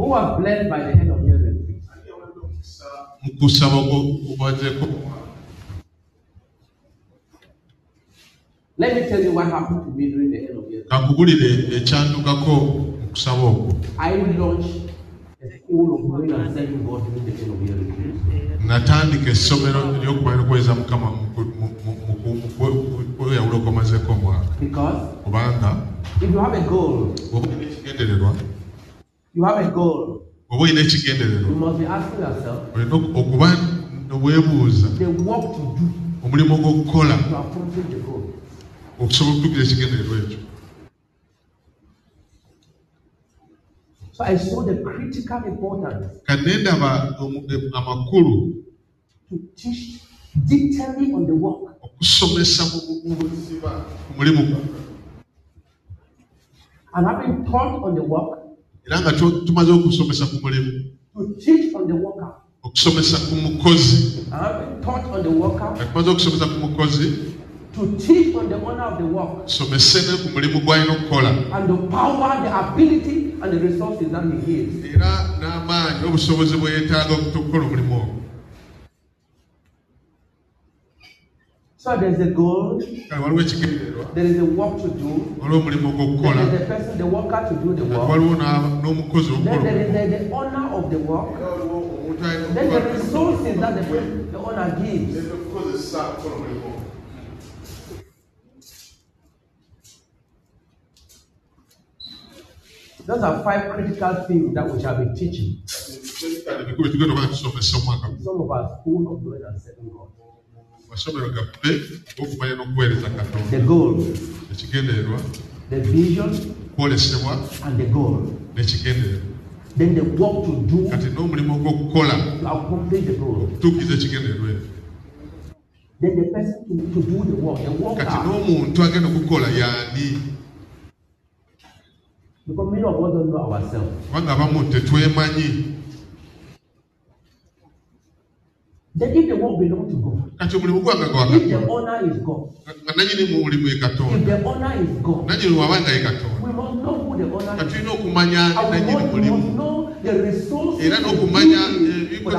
Who was blessed by the end of year retreat? Let me tell you what happened to me during the end of year. I launched a school of knowing and serving God during the end of year retreat. Because if you have a goal, you have a goal, you must be asking yourself the work to do to accomplish the goal. So I saw the critical importance to teach detailing on the work. And having taught on the work, to teach on the worker. And having taught on the worker, to teach on the owner of the work. And the power, the ability, and the resources that he gives. So there's a goal, there is a work to do, there is the person, the worker to do the work, then there is the owner of the work, then the resources that the owner gives. Those are 5 critical things that we shall be teaching. Some of us full of knowing and serving God. The goal, the vision, and the goal. Then the work to do to accomplish the goal. Then the person to do the work, the worker. Because many of us don't know ourselves. Then if the work belongs to God, if the owner is God, if the owner is God, we must know who the owner is. And we must know the resources for the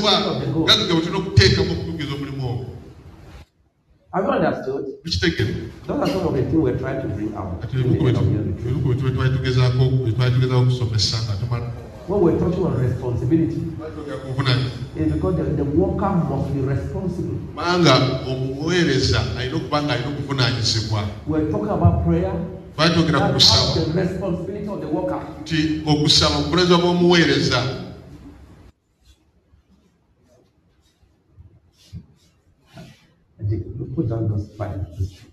have you understood? Those are some of the things we're trying to bring out. When we're talking about responsibility, it's because the worker must be responsible. We're talking about prayer. That's the responsibility of the worker. Put down those 5.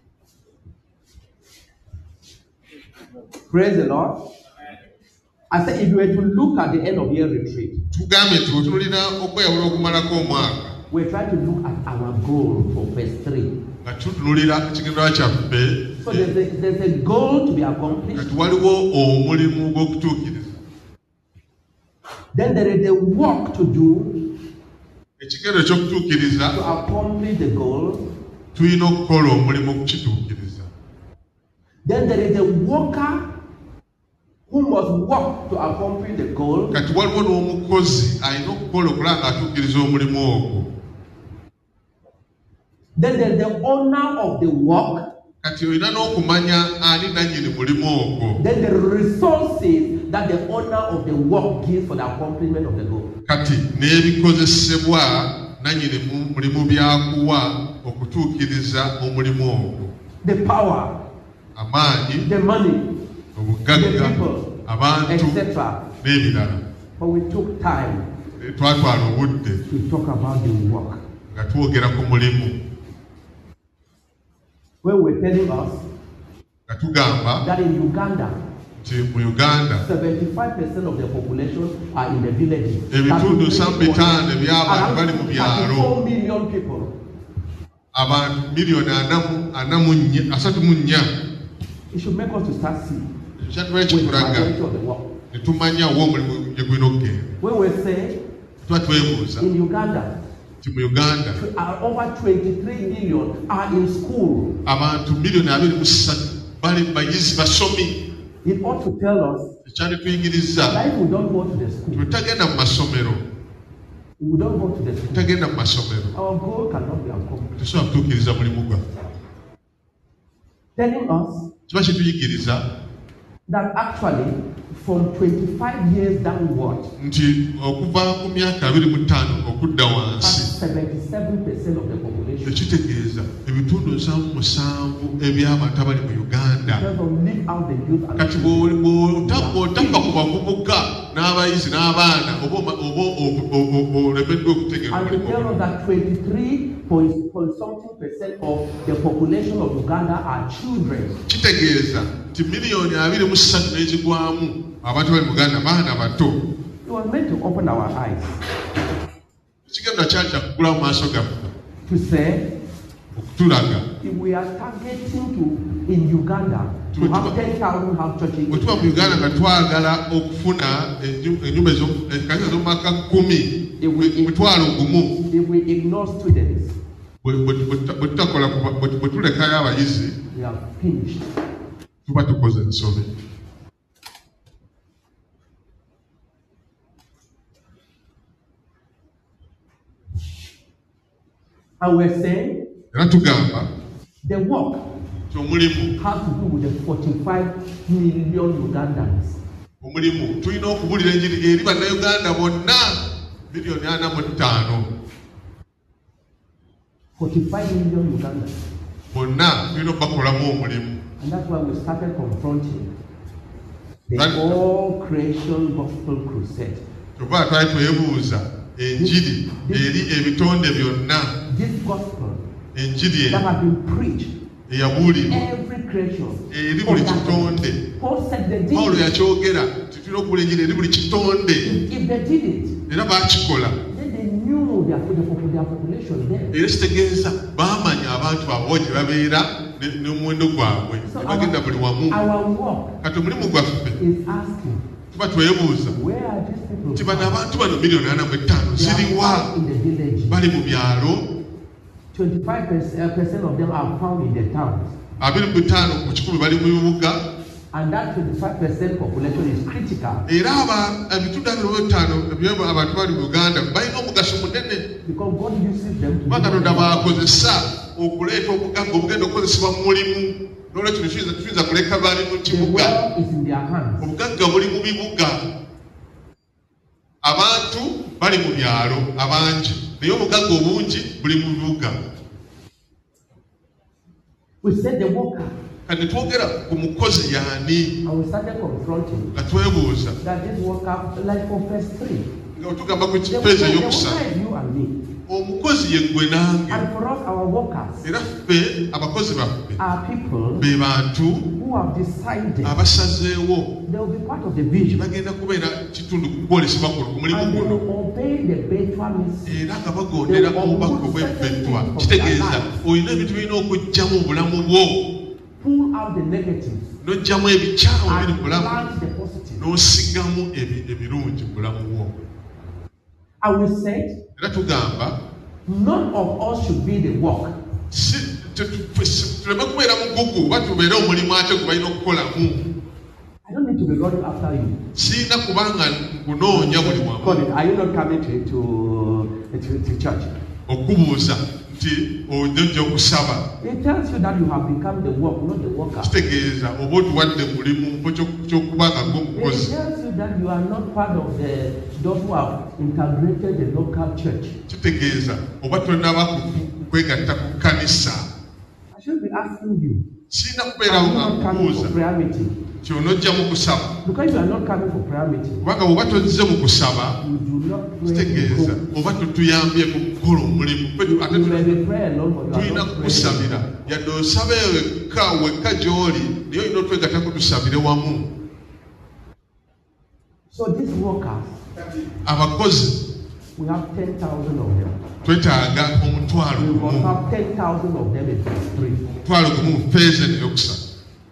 Praise the Lord. I said, if you were to look at the end of year retreat, we're trying to look at our goal for phase 3. So there's a goal to be accomplished. Then there is a work to do to accomplish the goal. Then there is a worker who must work to accomplish the goal. Then there is the owner of the work. Then the resources that the owner of the work gives for the accomplishment of the goal. The power, the money, the people, etc. But we took time to talk about the work. When we're telling us that in Uganda, 75% of the population are in the villages. 34 million people. It should make us to start seeing with the majority of the work. When we say in Uganda, over 23 million are in school. It ought to tell us that if we don't go to the school, we don't go to the school, our goal cannot be accomplished. Telling us that actually from 25 years downward, 77% of the population because of leave out the youth and to tell us that 23.something% of the population of Uganda are children. We were meant to open our eyes to say if we are targeting to in Uganda to have 10,000 house churches, if we ignore students, we are finished. And we're saying the work has to do with the 45 million Ugandans. 45 million Ugandans. And that's why we started confronting the all creation gospel crusade. This gospel that has been preached every creation. Paul said they did it. If they did it, then they knew their population there. So our work is asking, where are these people? They are found in the village. 25% of them are found in the towns. And that 25% population is critical. Because God uses them to the world is in their hands. We said the worker. And we started confronting that this worker, like for verse 3, the worker is you and me. And for us, our workers are people who have decided they will be part of the vision. And they will obey the Betwa message. They will pull out the negatives and plant the positives. And we said, none of us should be the work. I don't need to be running after you. Colin, are you not coming to church? It tells you that you have become the work, not the worker. It tells you that you are not part of those who have integrated the local church. I should be asking you, are you not coming for prayer meeting? Because you are not coming for prayer meeting, you do not pray. You may be praying alone, but you are not praying. So these workers, we have 10,000 of them. We will have 10,000 of them in phase 3.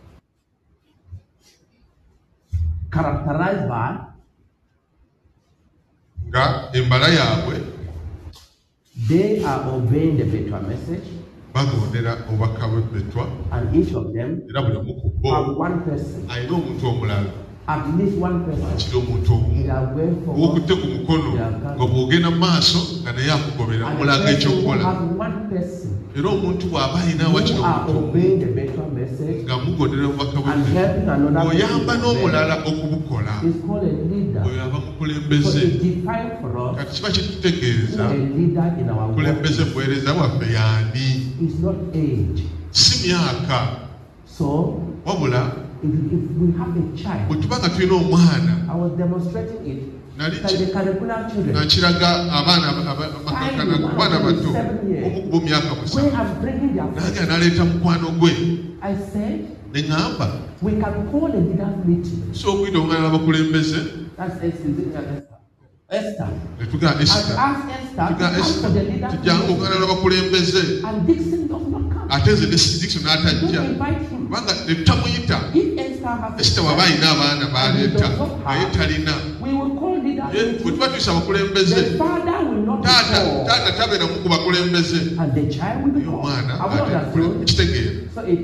Characterized by they are obeying the Betwa message. And each of them have one person. At least one person. They are going forward. They are coming. And the person who has one person who are obeying the better message and helping another person is called a leader. So it defines for us who a leader in our world is not age. So if we have a child, I was demonstrating it. Like the curricular children. When I'm bringing their friends, I said, we can call a leader's meeting. That's Esther. And ask Esther to come for the leader's meeting. And Dixon does not come. Don't invite him. If Esther has a child, we will call leader's meeting. The father will not be called. And the child will be called. I will understand. So the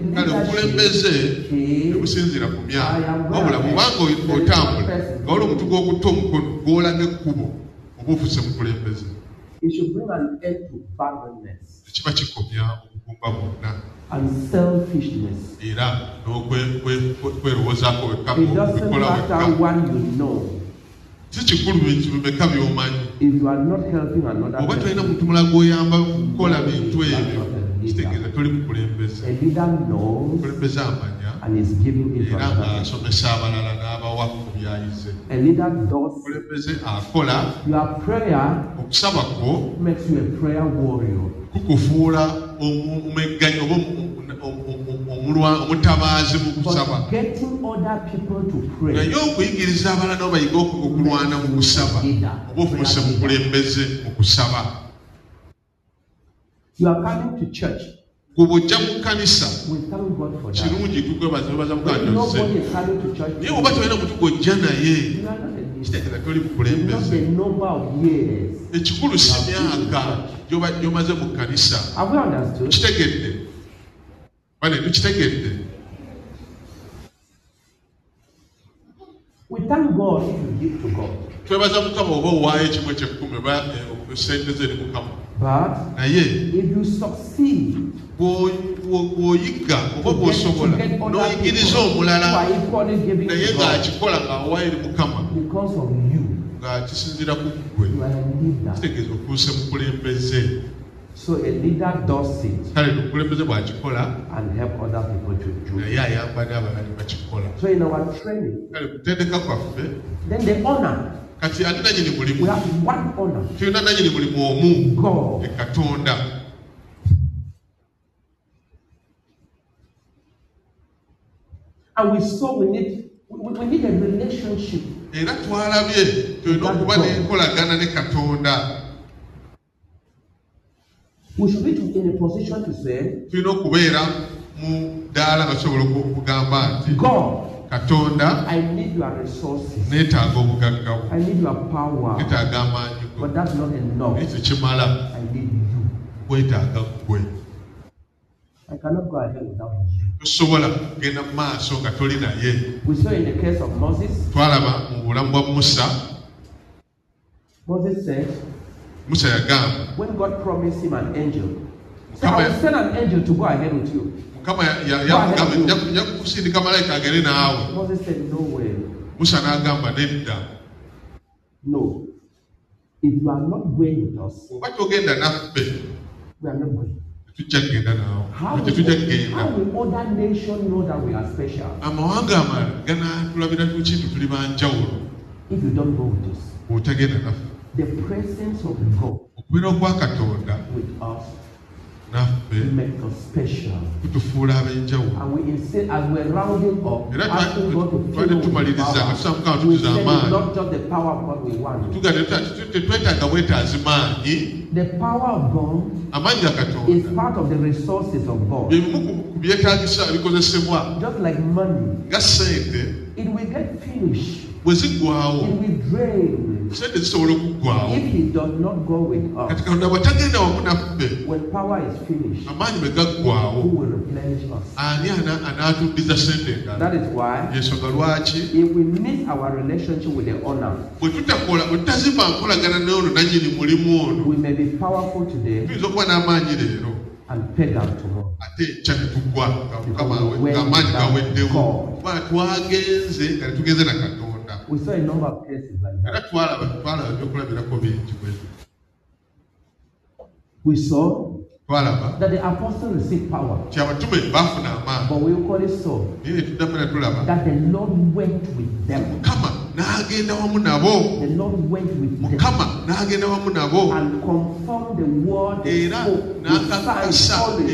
it should bring an end to barrenness and selfishness. It doesn't matter what you know. If you are not helping another person, a leader knows and is giving it to another. A leader does. Your prayer makes you a prayer warrior. But getting other people to pray, you are coming to church. We thank God for that. When nobody is coming to church, you are not the number of years. Have we understood? We thank God if you give to God. But if you succeed to get other people who are equally giving to God because of you, you are a leader. So a leader does it and help other people to do it. So in our training, then the honor. We have one honor. God. And we saw we need a relationship. We should be in a position to say, God, I need your resources. I need your power. But that's not enough. I need you. I cannot go ahead without you. We saw in the case of Moses. Moses said, when God promised him an angel, he said, I will send an angel to go ahead with you. Moses said, no way. No. If you are not going with us, we are not going. How will other nations know that we are special? If you don't go with us, the presence of God with us make us special. And we insist, as we're rounding up, asking God to fill us with power. We say it's not just the power of God we want. The power of God is part of the resources of God. Just like money. it will get finished. It will drain. If he does not go with us, when power is finished, who will replenish us? That is why if we miss our relationship with the owner, we may be powerful today and pagan tomorrow. We saw a number of cases like that. We saw that the apostle received power, but we will call it so that the Lord went with them. The Lord went with them and confirmed the word they spoke.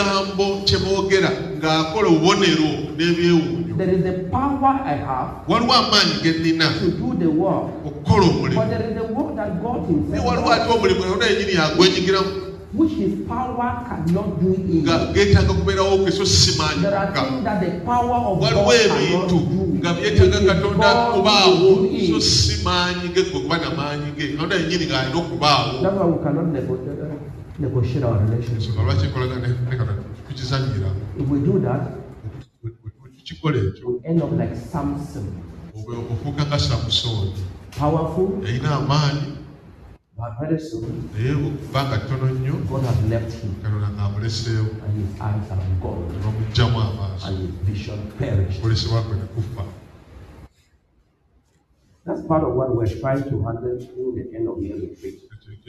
There is the power I have to do the work, but there is the work that God Himself does, which His power cannot do in. There are things that the power of God cannot do. That's why we cannot negotiate our relationship. If we do that, we end up like Samson. Powerful, but very soon, God has left him, and his eyes are gone, and his vision perished. That's part of what we're trying to handle through the end of year retreat.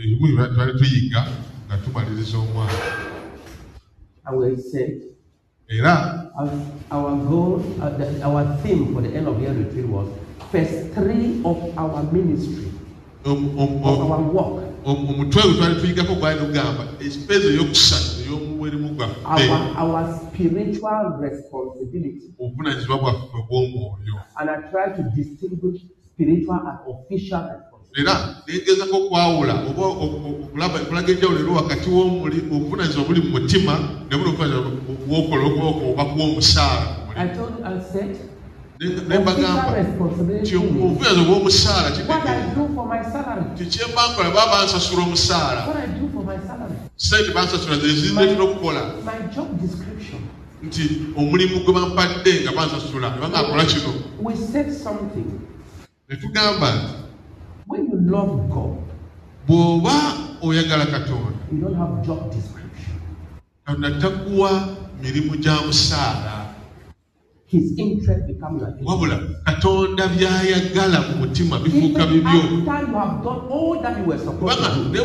And we said, our goal, our theme for the end of year retreat was phase 3 of our ministry. Of our work. Our spiritual responsibility. And I try to distinguish spiritual and official I said, official responsibility what I do for my salary. What I do for my salary. My job description. We said something. When you love God, you don't have job description. His interest becomes like even after you have done all that you were supposed to do,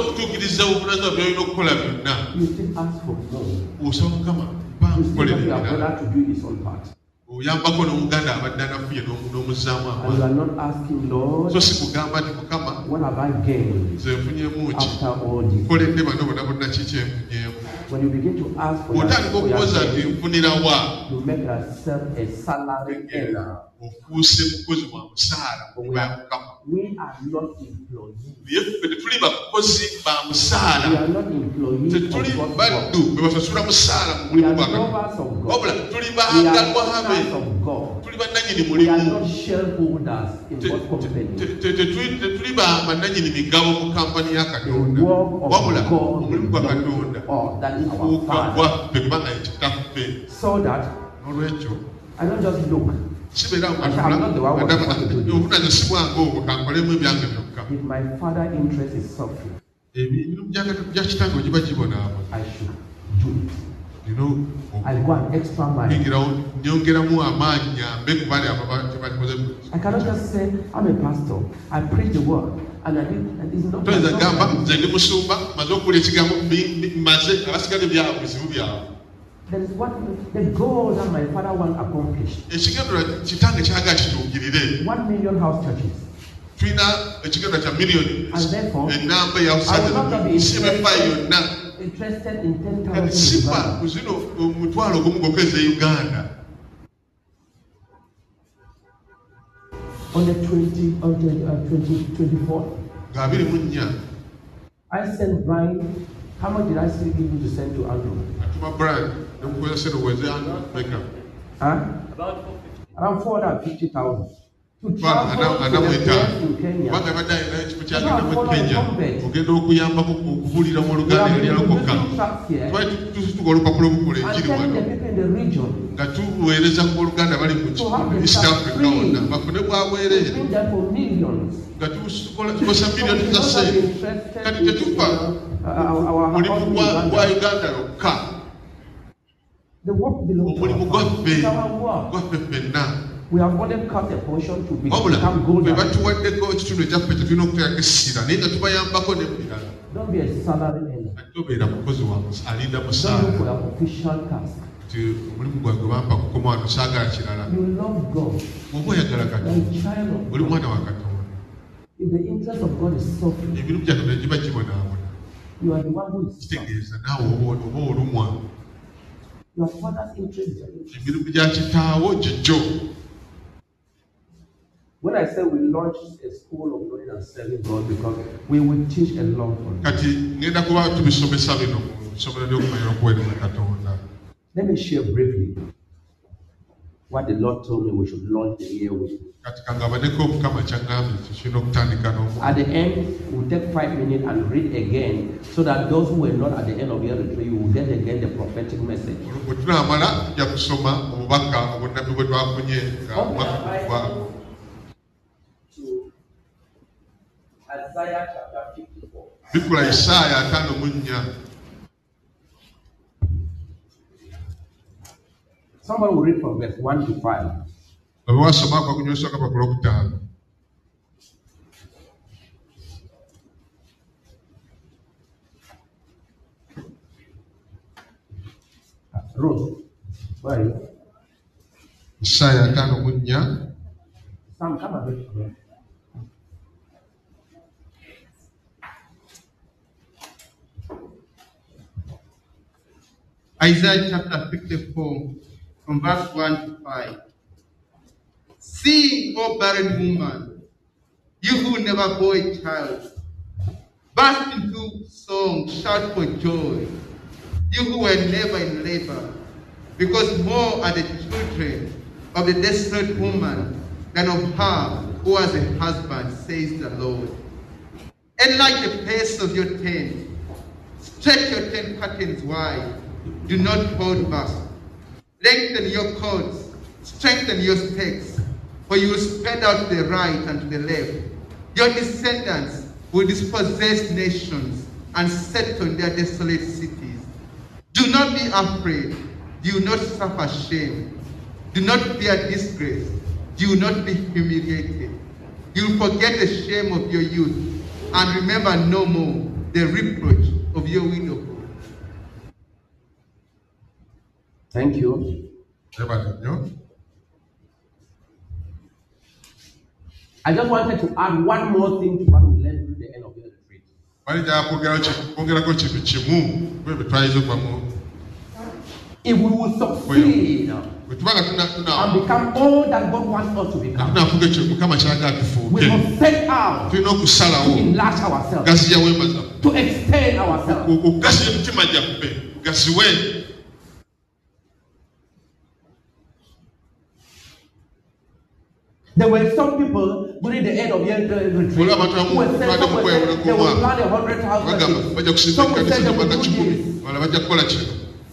you still ask for more. You still want your brother to do his own part. And you are not asking, Lord, what have I gained after all this? When you begin to ask for your gain, you make yourself a salary earner. We are not employees. We are not employees of God. We are lovers of God. We are partners of God. We are not shareholders in God's company. The work of God, that is our Father. So that I don't just look. I'm not the one who wants to do this. If my father's interest is suffering, I should do it. I go an extra mile. I cannot just say, I'm a pastor, I preach the word, and I did, and it's not. That is what the goal that my father wants accomplished. 1 million house churches. And therefore, I will not be interested in 10,000 on the 24th. I sent Brian. How much did I still give you to send to Andrew? Huh? About Around 450,000. To travel to the place in Kenya. We have and telling the people in the region to have the staff free. Between them for millions. The work belongs to our work. We have only cut a portion to become golden. Don't be a salary earner. Don't look for an official task. You love God. You're a child of God. If the interest of God is suffering, you are the one who is suffering. Your father's interest is when I say we launched a school of knowing and serving God, because we will teach a lot on Let me share briefly what the Lord told me we should launch the year with. At the end, we'll take 5 minutes and read again, so that those who were not at the end of the year retreat, you will get again the prophetic message. Isaiah chapter 54. Somebody will read from verse 1 to 5. Rose, where are you? Isaiah 5. Sam, come and read from here. Isaiah chapter 54, from verse 1 to 5. Sing, O barren woman, you who never bore a child. Burst into song, shout for joy, you who were never in labor, because more are the children of the desolate woman than of her who has a husband, says the Lord. Enlarge the pace of your tent, stretch your tent curtains wide. Do not hold back. Lengthen your cords, strengthen your stakes, for you will spread out to the right and to the left. Your descendants will dispossess nations and settle in their desolate cities. Do not be afraid. Do not suffer shame. Do not fear disgrace. Do not be humiliated. You will forget the shame of your youth and remember no more the reproach of your widowhood. Thank you. I just wanted to add one more thing to what we learned through the end of the retreat. If we will succeed and become all that God wants us to become, we must set out to enlarge ourselves, to extend ourselves. There were some people during the end of the retreat who were saying they will plan 100,000. Some will say they will do this.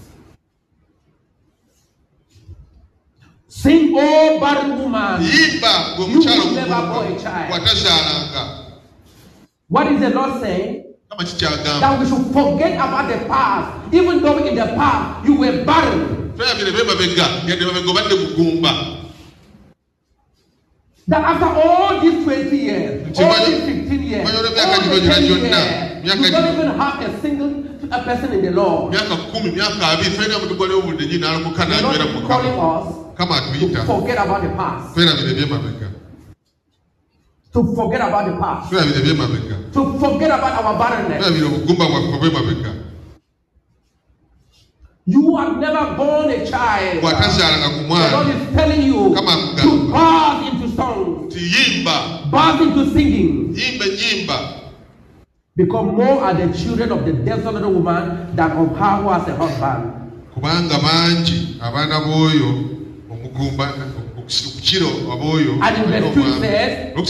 Sing, oh barren woman, you will never bore a child. What is the Lord saying? That we should forget about the past, even though in the past you were barren. That after all these 20 years, all these 15 years, all the 10 years, you don't even have a single person in the Lord. The Lord is calling us to forget about the past. To forget about the past. To forget about our barrenness. You have never born a child. The Lord is telling you to burst into song, burst into singing. Because more are the children of the desolate woman than of her who has a husband. And in verse 2 says,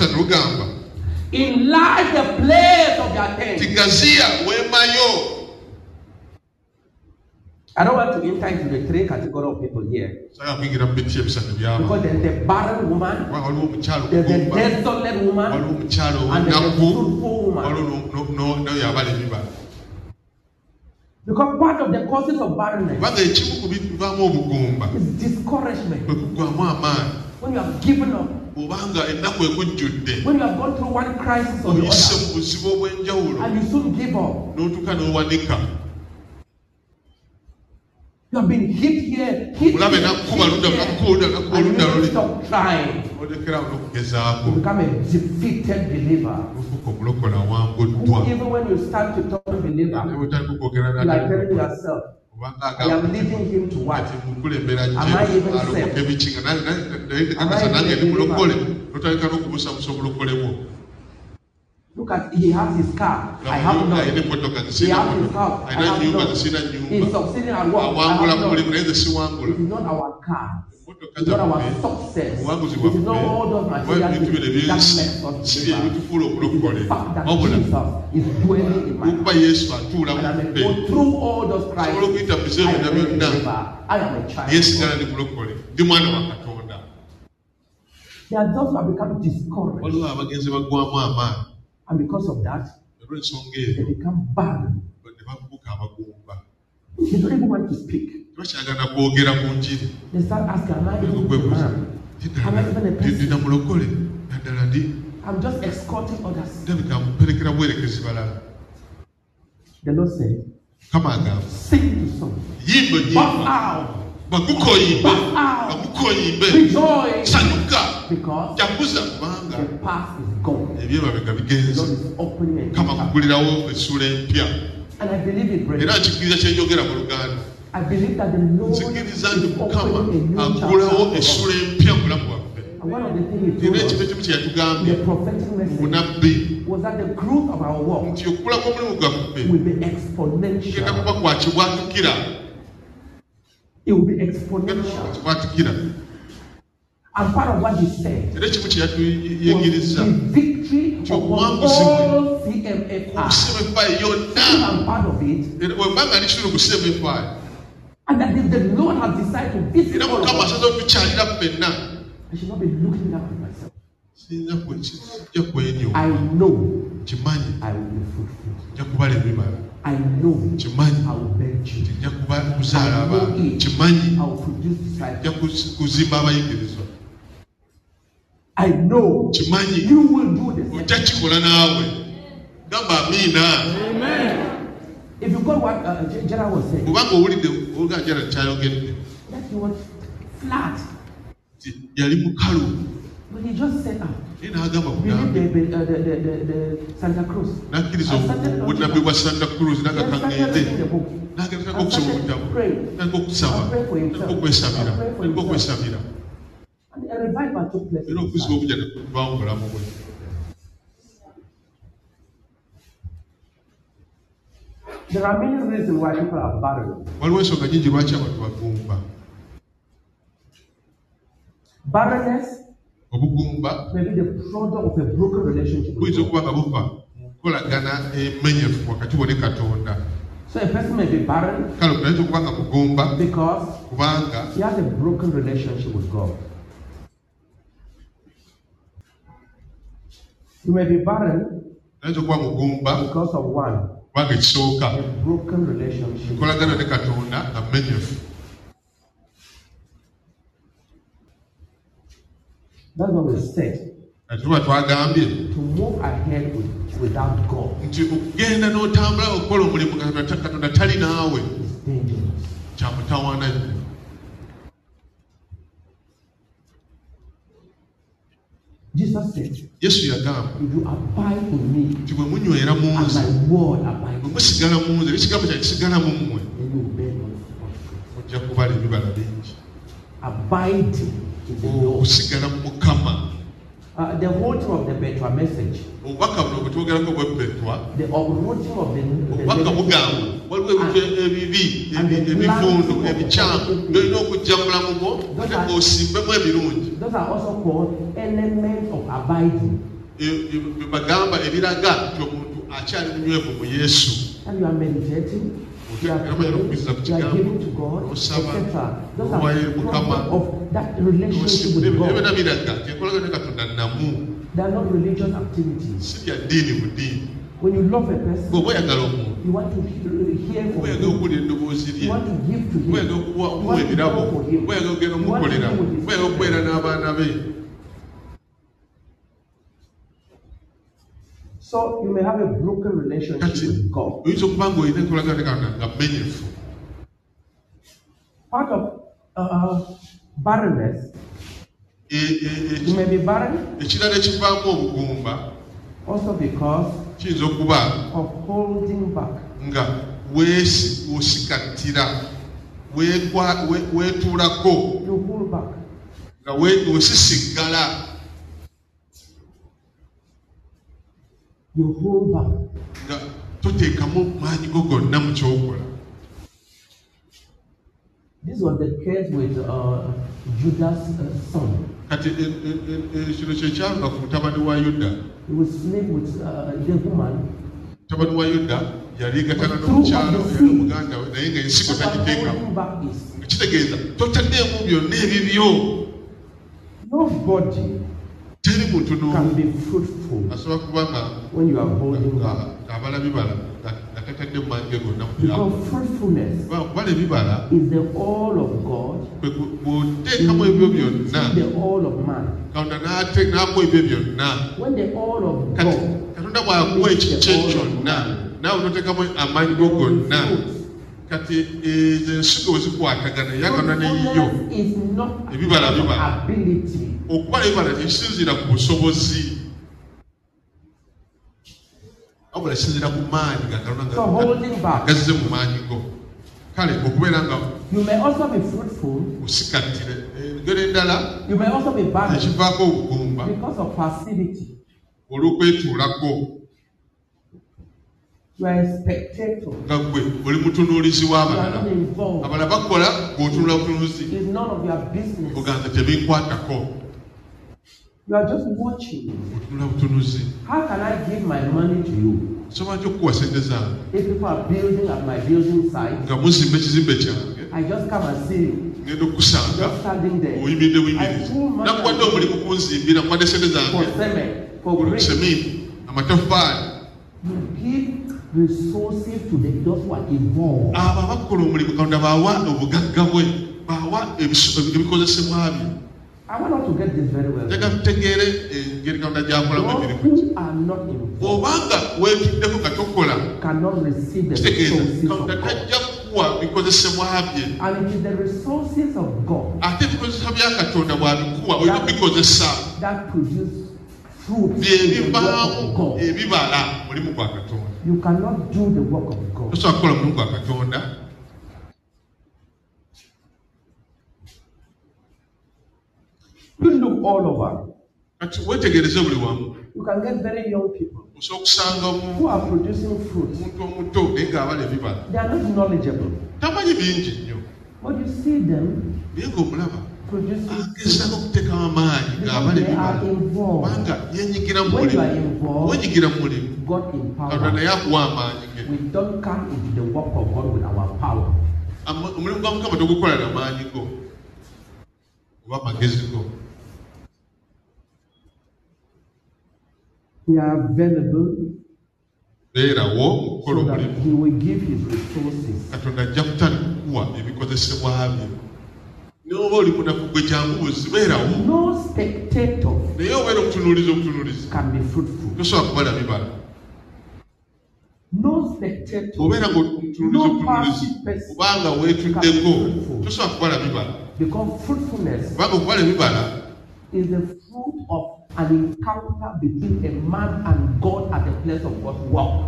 enlarge the place of your tent. I don't want to enter into the three categories of people here. Because there's the barren woman, there's the desolate woman, and there's the fruitful woman. Because part of the causes of barrenness is discouragement. When you have given up, when you have gone through one crisis or the other, and you soon give up. You have been hit here, and you don't stop trying. You become a defeated believer. Even when you start to talk to believer, you are telling yourself, I am leading him to what? Am I even saved? Am I even look at, he has his car, I have none. He has his house, I have none. He's succeeding at work, I have none. It is not our car. It is not our success. It is not all those material things that makes us believer. It is the fact that Jesus is dwelling in my heart. And I may go through all those crises. I am a believer. I am a child. There are those who have become discouraged. And because of that, they become barren. They don't even want to speak. They start asking, am I even a man? Am I even a person? I'm just escorting others. The Lord said, sing the song. Bust out. Rejoice. Because the past is gone. The Lord is opening a new chapter. And I believe it, brethren. I believe that the Lord is opening a new chapter. And one of the things he told us in the prophetic message was that the growth of our work will be exponential. It will be exponential. And part of what he said was the victory upon all CMFI. And part of it, and that if the Lord has decided to visit all of us, I should not be looking down at myself. I know I will be fruitful. I know I will bear children. I will produce disciples. I know you will do this. Amen. If you got what Gerald was saying, that he was flat. But he just said, we need the Santa Cruz. I started reading the book. I started praying. I'll pray for himself. And a revival took place. There are many reasons why people are barren. Barrenness may be the product of a broken relationship with God. So a person may be barren because he has a broken relationship with God. You may be barren because of one, a broken relationship. That's what we said. To move ahead without God is dangerous. Jesus said, if you abide in me, and my word abide in you, then you will bear much fruit. Abiding in the Lord. The whole thing of the Betua message, the uprooting of the Those are also called elements of abiding. And you are meditating, you are giving to God, etc. Those are part of that relationship with God. They are not religious activities. When you love a person, you want to hear from him. You want to give to him. You want to talk for him. You want to be with his. So you may have a broken relationship with God. Part of barrenness, you may be barren also because of holding back. You hold back. You hold back. This was the case with Judah's son. He was sleep with the woman. Holding back nobody can be fruitful when you are holding back. Because fruitfulness is the all of God, is the all of man. When the all of God meets the all of man, fruitfulness is not ability. So holding back. You may also be fruitful. You may also be barren because of passivity. You are a spectator. You are not involved. It's none of your business. You are just watching. How can I give my money to you? If people are building at my building site, I just come and see you. Just standing there. I pull money for cement, for brick. You give resources to those who are involved. I want us to get this very well. Those who are not involved cannot receive the resources of God. And it is the resources of God that produce fruit in the work of God. You cannot do the work of God. You look all over. You can get very young people who are producing fruit. They are not knowledgeable. But you see them producing fruit because they are involved. When you are involved, God empowers. We don't come into the work of God with our power. We are available so that He will give His resources. No spectator can be fruitful. No spectator, no passive person can be fruitful. Because fruitfulness is the fruit of an encounter between a man and God at the place of God's work.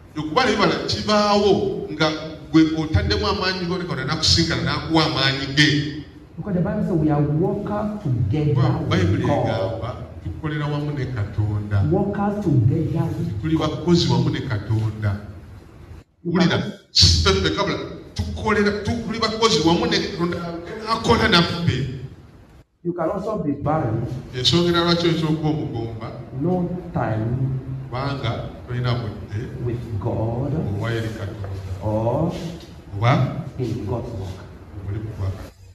Because the Bible says we are workers together with God. Workers together with God. feffe kabula tukolera tuli bakozi wamu ne akola naffe. You can also be barren. Ensongera lwaki oyinza okuba omugumba. No time. Kubanga tolina budde. With God. Oba eri Katonda. Or oba in God's work. Omulimu gwa.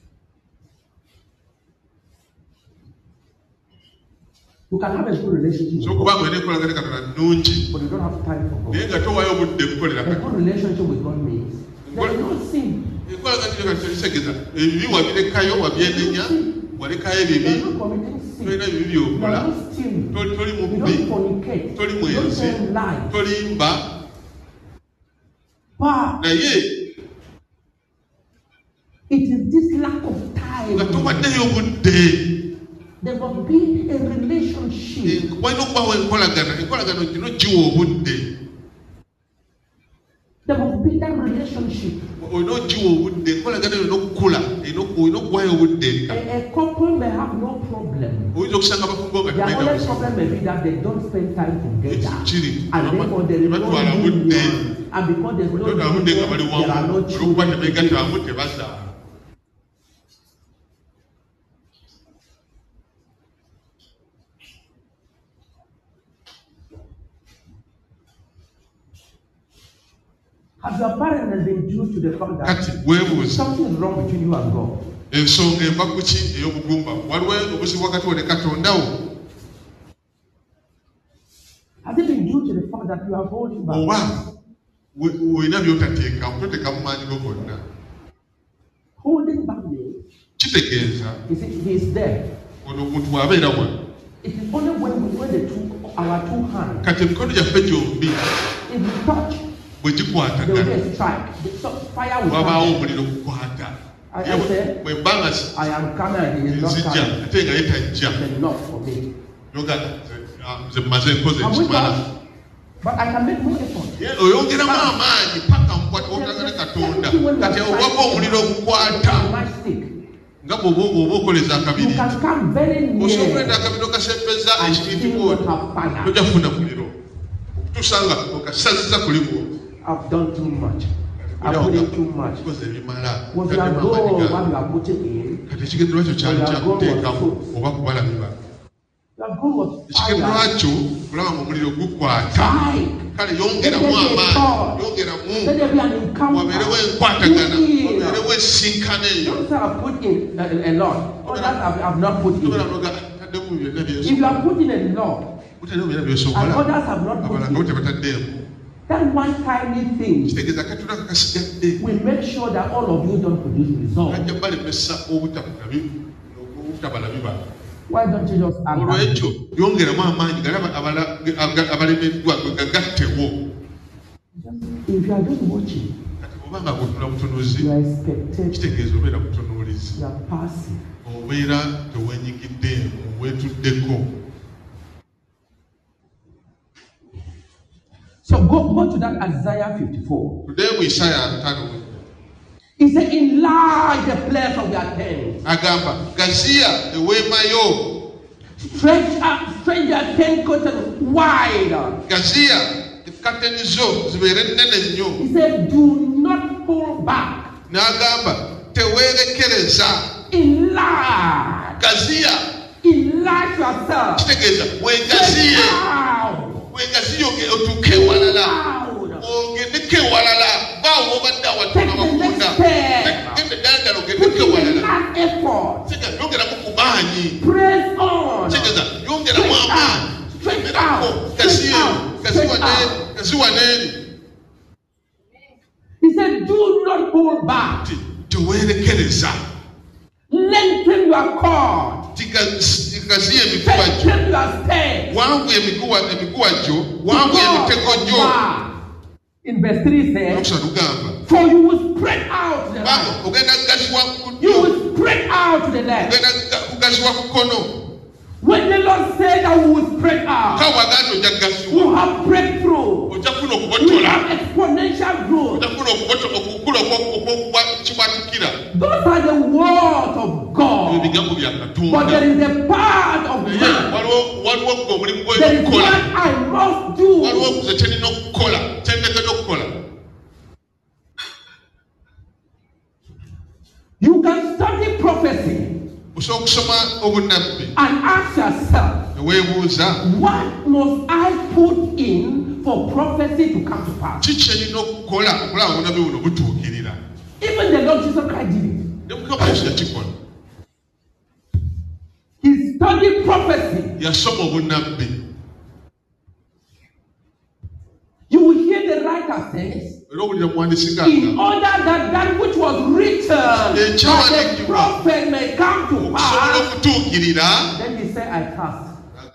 You can have a good relationship. So kubanga olina enkolagana Katonda nnungi. But you don't have time for God. Naye nga towaayo budde kukolera Katonda. A good relationship with God means there is no sin. Enkolagana Katonda terisegeza ebibi wabirekayo wabyenenya walekayo ebibi tolina bibi byokola toli mubbi toli mwenzi tolimba naye it is this lack of time nga towaddeyo budde. There must be a relationship. Walina okubawo enkolagano gino giwa obudde. There must be that relationship. Olina ogiwa obudde enkolagano erina okukula olina okuwayo obudde eri A couple may have no problem. oyinza okusanga abafumbo nga their only problem may be that they don't spend time together. Kiri And therefore there is no union. And because there is no union, there are no children. Has your parents been due to the fact that something is wrong between you and God? Ensonga eva ku ki ey'obugumba waliwo obuzibu wakati wo ne Katondawo. Has it been due to the fact that you are holding back? Oba olina by'otateeka toteeka mu maanyi go gonna. Holding back means kitegeeza he is there. ono omuntu bw'abeera wano. It is only when our two hands, kati emikono gyaffe gyombi if we touch, bwe gikwatagana wabaawo omuliro gukwata. Bwe bbanga I am coming and he is not nzijja coming. ate nga ye tajja Enough for me. noga nze mmaze nkoze ekimala. But I can make more effort. Oyongeramu amaanyi paka otagane Katonda kati obwako omuliro ogukwata nga bw'oba okoleza akabiri osobola okuleta akabiri okasempeza ekiyitibwa otyo tojja kufuna muliro okutuusa nga okasaziza kuli bwoti. I've done too much. I've put in too much. Koze ebimala Was your goal what you are putting in? kati ekigendererwa kyo kyali kyakuteekamu oba kubala bibala. Your goal was ekigendererwa kyo kulaba nga omuliro gukwata. Kale yongeramu amaanyi yongeramu wabeerewo enkwatagana wabeerewo ensinkano eyo. Those have put in a lot. Others have not put in. If you are putting a lot and others have not put in, that one tiny thing will make sure that all of you don't produce results. Why don't you just act? If you are just watching, you are spectating, you are passive. So go to that Isaiah 54. Today we Isaiah. He said, enlarge the place of your tent. Agamba, Gazia, the way mayo. Stretch your tent curtain wide. Gazia, the curtain zo, he said, do not pull back. Nagamba, tewere kereza. Enlarge. Gazia. Enlarge yourself. Chitegeza, we Gazia. We Gazia otuke walala. Ogeneke walala. Bawo obadde awatona bakunda. Gende danda ogeneke walala. Effort. Sega yongera mu kubanyi. Press on. Sega yongera mu amaanyi. Stretch out. Gazia neni. He said, do not hold back. Tewerekereza. Lengthen your cord. Tigaziye emikuwa gyo. Lengthen your step. Wangu emikuwa gyo. Wangu emitego gyo. In verse 3 says, Lugamba. for you will spread out to the right. You will spread out to the left. When the Lord said that we will spread out, we will have breakthrough. We will have exponential growth. Those are the words of God. But there is a part of man. There is what I must do. prophecy and ask yourself, what must I put in for prophecy to come to pass? Even the Lord Jesus Christ did it. He studied prophecy. You will hear the writer says, in order that that which was written by the prophet may come to pass. Then he said, I trust.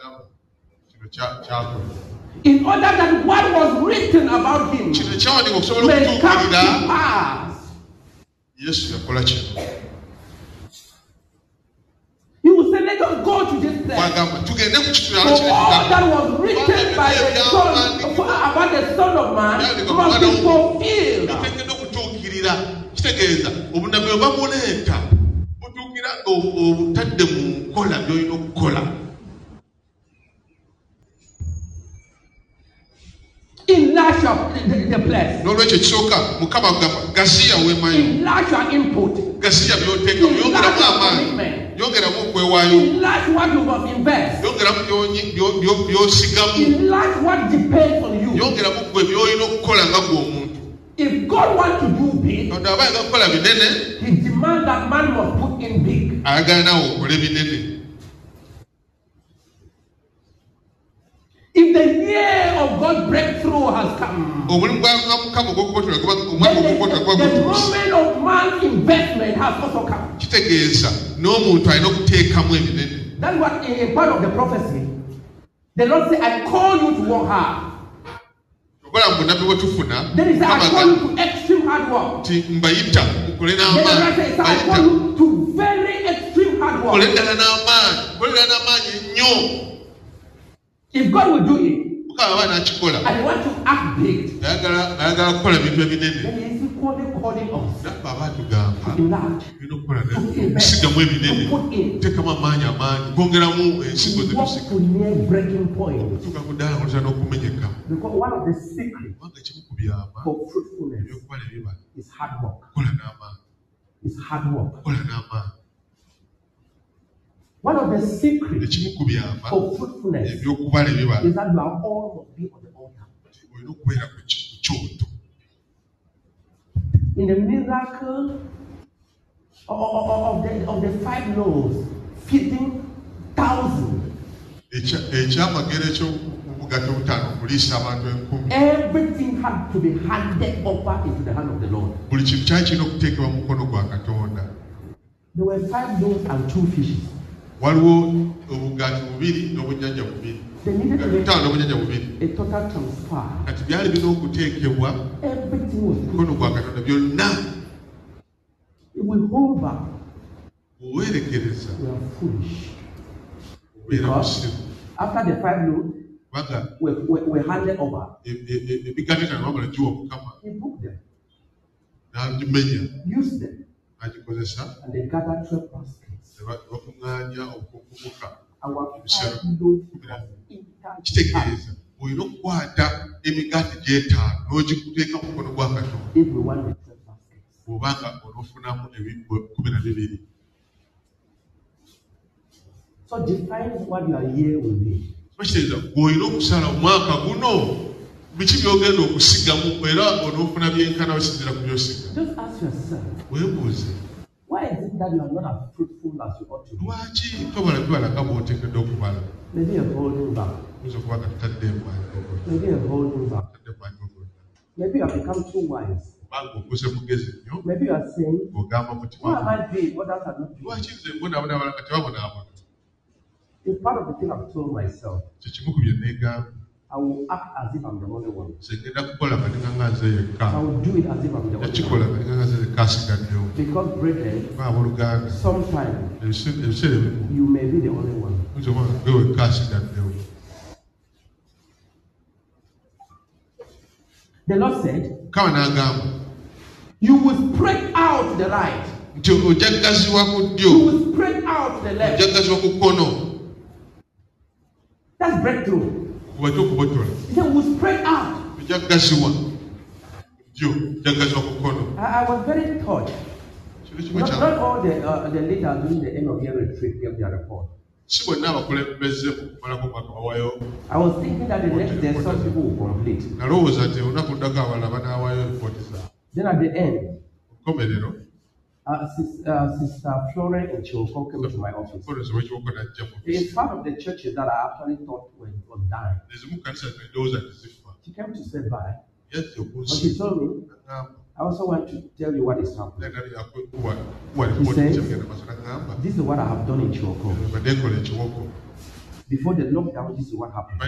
In order that what was written about him may come to pass. He will say, let us go to this place. For all that was written by the Son about the Son of Man must be fulfilled. Enlarge the place. Enlarge your input. Enlarge your commitment. Enlarge what you must invest. Enlarge what depends on you. If God wants to do big, He demands that man must put in big. If the year of God's breakthrough has come, the moment of man's investment has also come. That's what in part of the prophecy, the Lord said, I call you to work hard. Then he said, I call you to extreme hard work. Then the Lord said, I call you to very extreme hard work. If God will do it, and want to act big, then He is equally calling us to enlarge, to invest, to put in. We walk to near breaking point. Because one of the secrets for fruitfulness is hard work. It's hard work. One of the secrets for fruitfulness is that you are all must be on the altar. In the miracle of the 5 loaves feeding thousands, everything had to be handed over into the hand of the Lord. There were 5 loaves and 2 fishes. They needed a total transfer. Everything was put. If we hold back, we are foolish. Because after the 5 loaves were handed over, he took them, used them, and they gathered 12 baskets. Our if we want the 12 baskets. So define what your year will be. Just ask yourself, why is it that you are not as fruitful as you ought to be? Maybe you're holding back. Maybe you're holding back. Maybe you have become too wise. Maybe you are saying, why am I doing what others are not doing? It's part of the thing I've told myself. I will act as if I'm the only one. I will do it as if I'm the only one. Because, brethren, sometimes you may be the only one. The Lord said, you will spread out the right. You will spread out the left. That's breakthrough. He said, we'll spread out. I was very touched Not all the leaders during the end of year retreat gave their report. I was thinking that the next day some people will complete. Then at the end, Sister Florence and Choko came to my office. It's part of the churches that I actually thought was dying. She came to say bye. But she told me, I also want to tell you what is happening. He said, this is what I have done in Choko. Before the lockdown, this is what happened.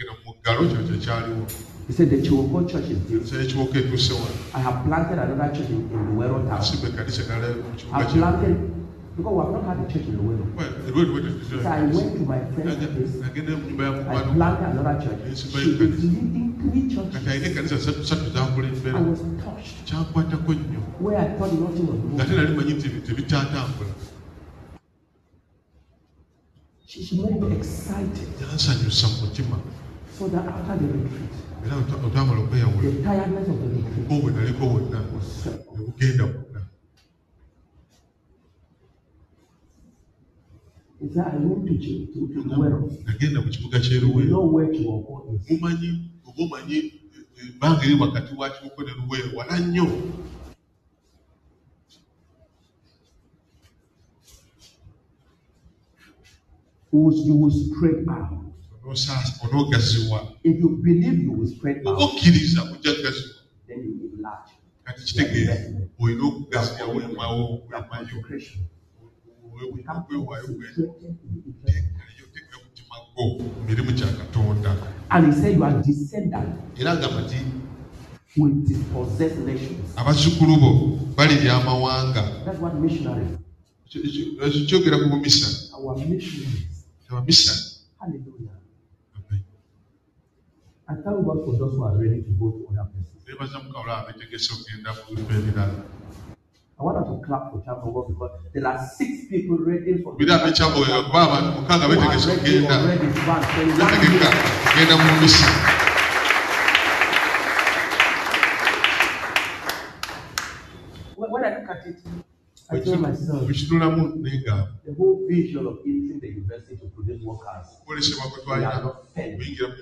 He said the Choko church is built. I have planted another church in Luwero town. I planted, because we have not had a church in Luwero. So I went to my friend's place. I planted another church. She is leading 3 churches. I was touched. Where I thought nothing was moving. She made me excited. So that after the retreat, the tiredness of the retreat was settled. He said, I went to Luwero. You know where Choko is. You will spread out. If you believe you will spread out, then you will enlarge. And he said you are descendant will dispossess nations. That's what missionaries. Our missionaries. Hallelujah. Okay. I thank God for those who are ready to go to other places. I want us to clap for Chapel Work because there are 6 people ready for the When I look at it, I tell myself, the whole vision of entering the university to produce workers, we are not failing. We enter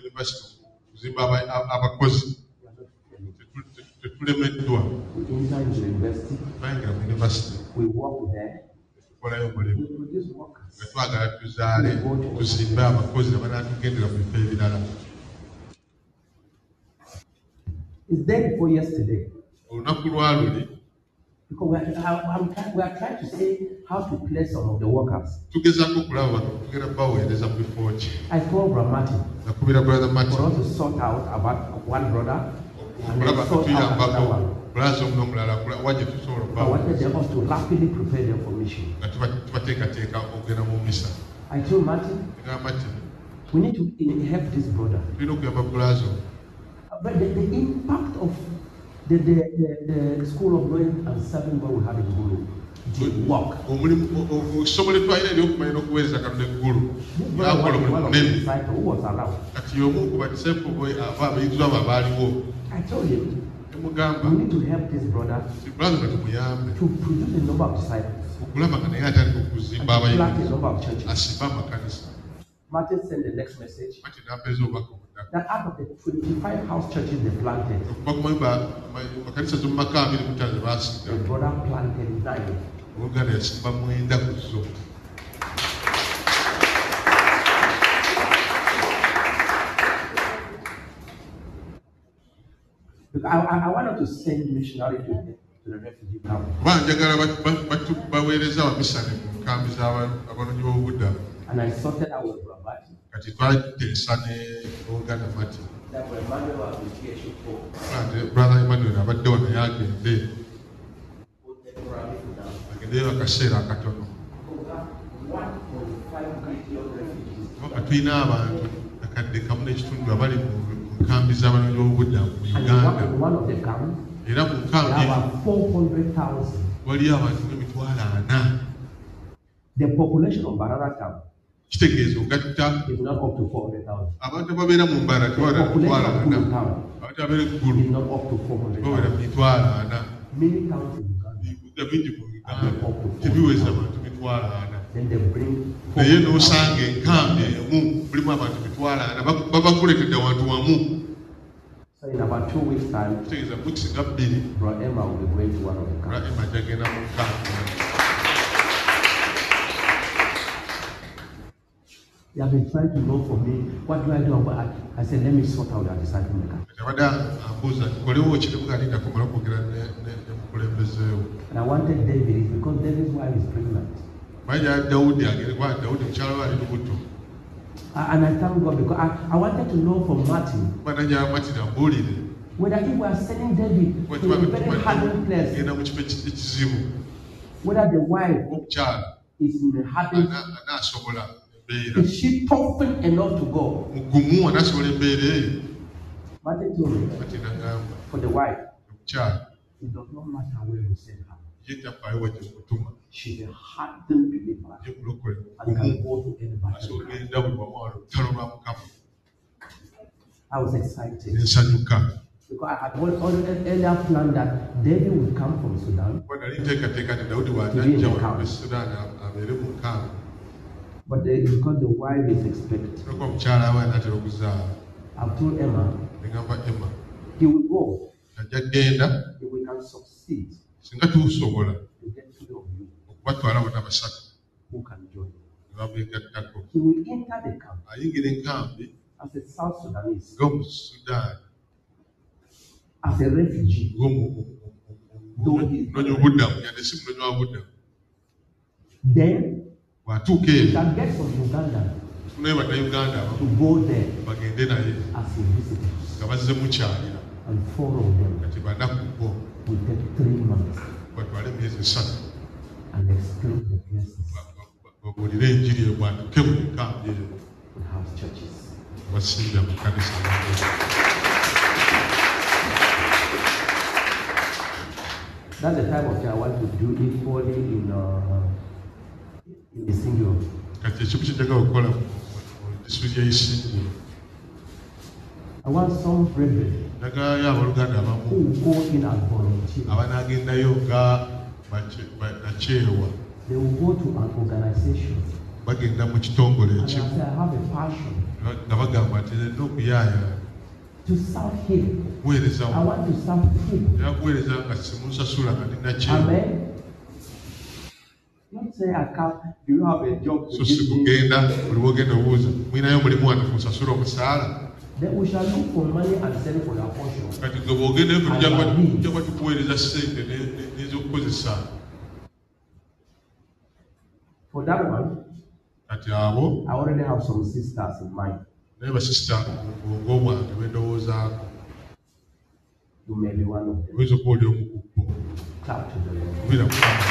into the university, we work there, we produce workers. It's day before yesterday. Because we are trying to say how to place some of the workers. I called Brother Martin for us to sort out about one brother and then sort out another one. I wanted them to rapidly prepare them for mission. I told Martin, we need to help this brother. But the impact of the school of knowing and serving God we have in Gulu did work. Who was around? I told him, we need to help this brother to produce a number of disciples and plant a number of churches. Martin sent the next message that out of the 25 house churches they planted, the brother planted 9. I wanted to send missionaries to the refugee camp. And I sorted out with Brabati. That were Emmanuel application for. Brother Emmanuel, I don't have and one of the camps, there are 400,000. The population of Barara camp is not up to 400,000. The population of Kulu town is not up to 400,000. Many towns in Uganda. tebiweza abantu mitwalo 4. Then they bring naye n'osanga enkambi emu mulimu abantu mitwalo 4 babakuletedde abantu wamu. So in about 2 weeks' time, kitegeeza weeks nga 2 Brother Emma will be going to one of the camps. Emma jagenda mu nkambi. They have been trying to know for me, what do I do? I said, let me sort out their disciple maker. And I wanted David because David's wife is pregnant. And I thank God because I wanted to know from Martin whether if we are sending David to a very hard place, whether the wife is in a hard place. Is she toughened enough to go? Martin told me for the wife, it does not matter where you send her. She's a hardened believer and can go to anybody. I was excited because I had earlier planned that David would come from Sudan to be in the camp. But because the wife is expecting, I've told Emma, he will go if we can succeed to get 3 of you who can join. He will enter the camp as a South Sudanese, as a refugee. Then we can get from Uganda to go there as a visitor. And 4 of them will take 3 months and explain the places. We have churches. That's the time of day I want to do equally in the single. I want some brethren who go in as volunteers. They will go to an organization and I say, I have a passion to serve him. I want to serve him. Amen. Don't say I can't. Do you have a job to give me? Then we shall look for money and send for your portion. For that one, I already have some sisters in mind. You may be one of them. Clap to the Lord.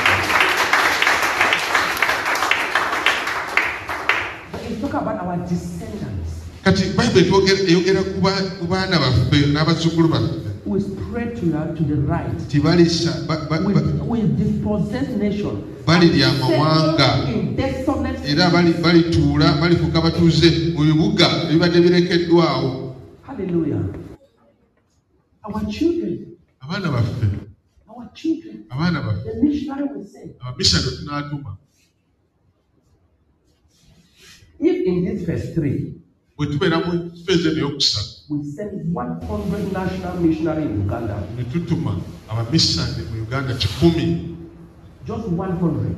Let's talk about our descendants. We spread to the right. We dispossess nations. In desolate hallelujah. Our children. The missionary will say, if in this verse 3 we send 100 national missionaries in Uganda, just 100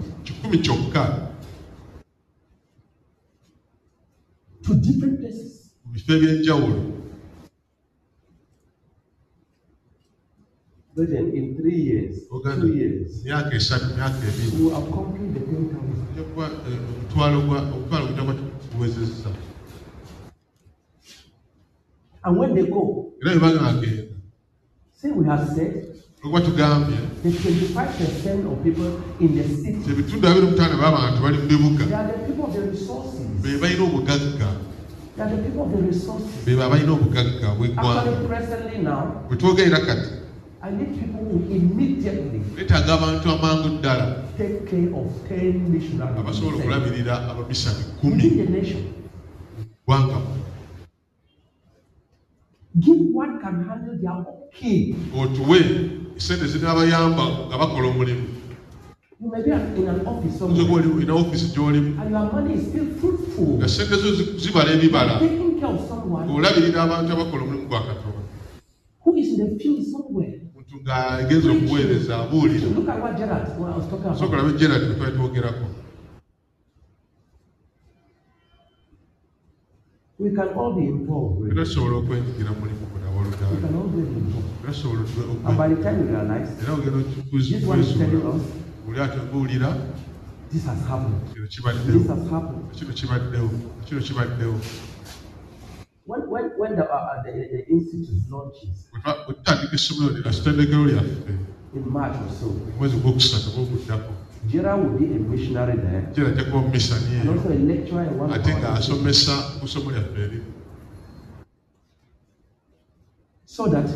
to different places. But then in 3 years, 2 years, we will accomplish the 10,000. And when they go, say we have said, the 25% of people in the city, they are the people of the resources. They are the people of the resources. Actually, presently now, I need people who immediately take care of 10 missionaries within the nation. Give what can handle their upkeep. You may be in an office somewhere. And your money is still fruitful. Taking care of someone who is in the field somewhere. Look at what Gerard was talking about. We can all be involved. We can all get involved. And by the time we realize, this one is telling us, this has happened. This has happened. When the institute launches in March or so, Gerard will be a missionary there. And also a lecturer in one of our so that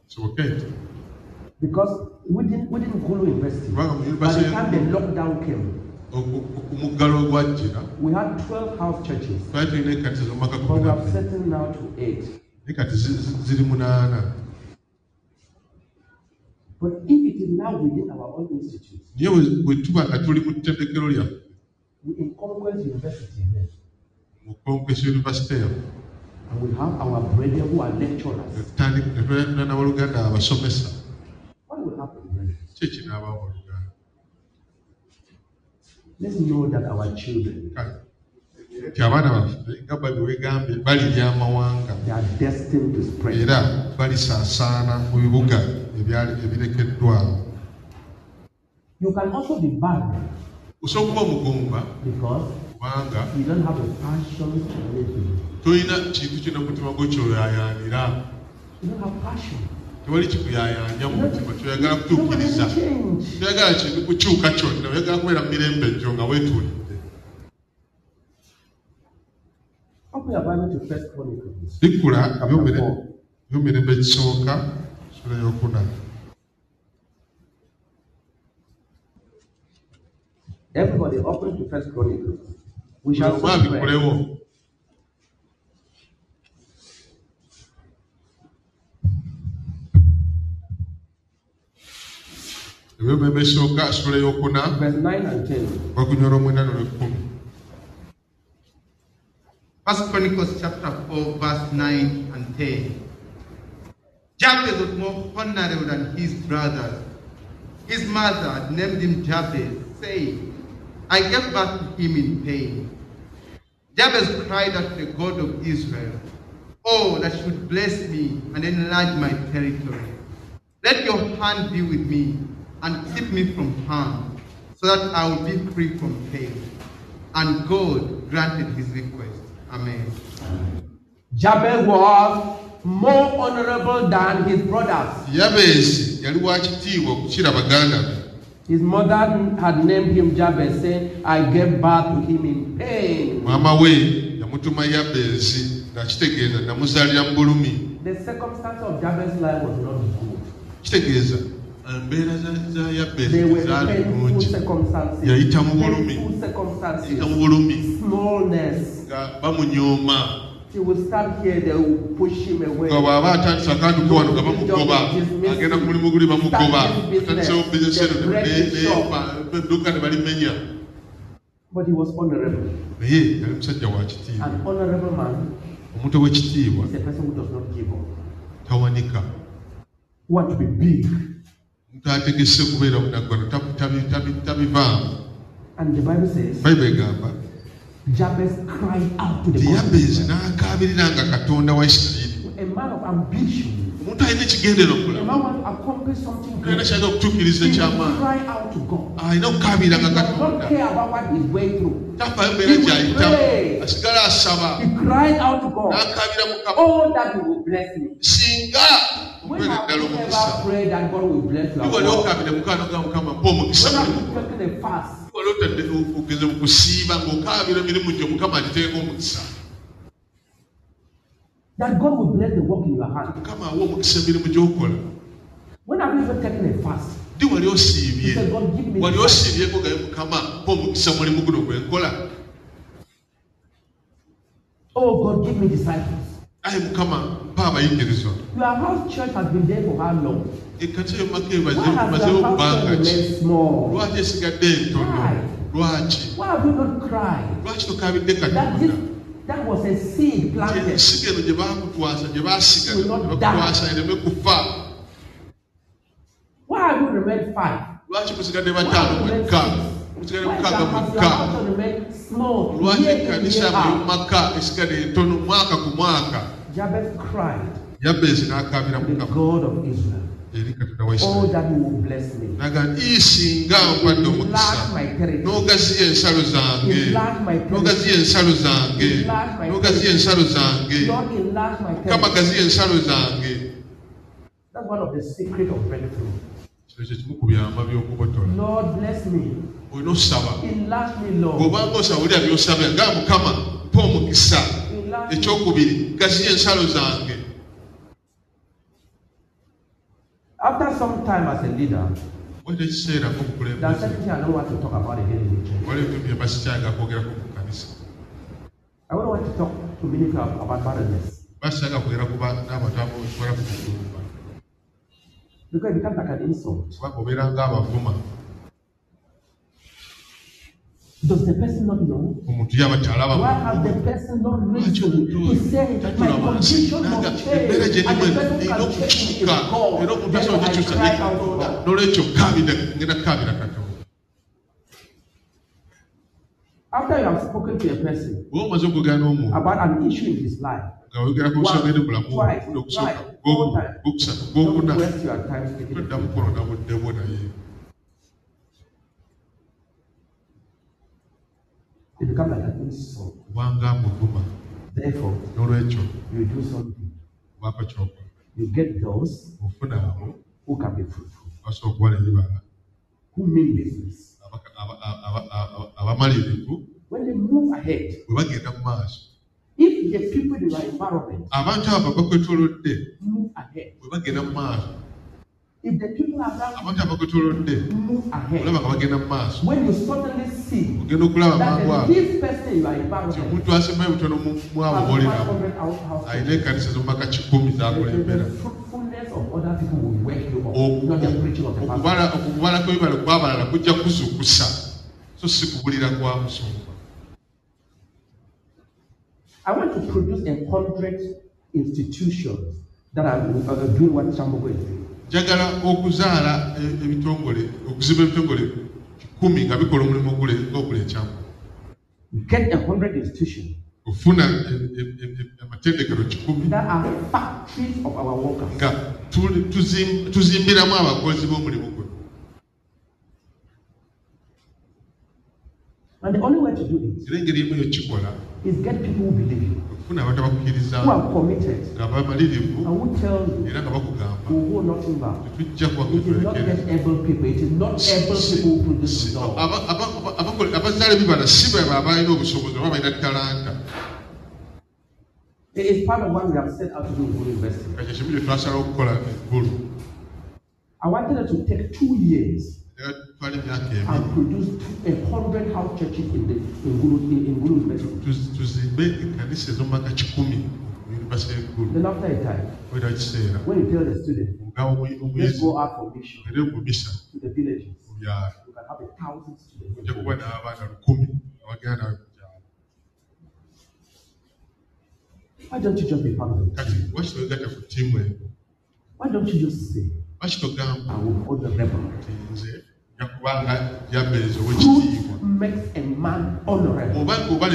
because we didn't go to university. By the time the lockdown came, we had 12 house churches, but we have settled now to 8. But if it is now within our own institutes, we in Conquest University there, and we have our brethren who are lecturers. What will happen? Let's know that our children, they are destined to spread. You can also be bad because you don't have a passion for anything. You don't have passion. Open your Bible to 1 Chronicles. Everybody open to 1 Chronicles. We shall pray. Verse 9 and 10. 1 Chronicles chapter 4, verse 9 and 10. Jabez was more honorable than his brothers. His mother named him Jabez, saying, I gave birth to him in pain. Jabez cried out to the God of Israel, Oh, that you would bless me and enlarge my territory. Let your hand be with me and keep me from harm, so that I will be free from pain. And God granted his request. Amen. Jabez was more honorable than his brothers. His mother had named him Jabez, saying, I gave birth to him in pain. The circumstance of Jabez's life was not good. They were painful circumstances. Smallness. He will start here, they will push him away. But he was honorable. An honorable man is a person who does not give up. Want to be big. And the Bible says, Jabez cried out to the God. A man of ambition. A man wants to accomplish something great. He will cry out to God. He does not care about what he's going through. He will pray. He cried out to God. Oh, that you will bless me. When have you ever prayed that God will bless you? When have you taken a fast? That God will bless the work in your hand. When have you ever taken a fast? You said, God, give me oh, God, give me disciples. Your house church has been there for how long? Why has your house remained small? Why? Why have you not cried? That was a seed planted. Will not die. Why have you remained 5? Why have you remained 6? Why has your house remained small? Jabez cried to the God of Israel. Oh, that you will bless me. Enlarge my territory. Enlarge my territory. Lord, enlarge my territory. That's one of the secrets of breakthrough. Lord, bless me. Enlarge me, Lord. After some time as a leader, there's something I don't want to talk about again in the church. I don't want to talk to many people about barrenness. Because it becomes like an insult. Does the person not know? Why has the person not reached to say my condition must change and the person can change is God? Then I cry out to God. After you have spoken to a person about an issue in his life, once, twice, 4 times, don't waste your time speaking to him. It becomes like an insult. Therefore, you do something. You get those who can be fruitful, who mean business. When they move ahead, if the people in your environment move ahead, if the people around move ahead, when you suddenly see that this person in your environment has 500 houses, the fruitfulness of other people will wake you up, not the preaching of the pastor. I want to produce 100 institutions that are doing what Chambogo is doing. Jagala okuzaala ebitongole okuzimba ebitongole 10 nga bikola omulimu ogul'ekyambu. Get 100 institutions ofuna amatendekero 10 that are factories of our workers. Nga tuzimbiramu abakozi b'omulimu guno. And the only way to do it is get people who believe you, who are committed, and who tell you, who will not inbound. It is not just able people, it is not able people who produce results. It is part of what we have set out to do in Gulu University. I wanted them to take 2 years and produce 100 house churches in Gulu University. Then after a time, when you tell the student, let's go out for mission to the villages, you can have 1,000 students. Why don't you just be part of the team? Why don't you just say, I will hold the rebel? Truth makes a man honorable.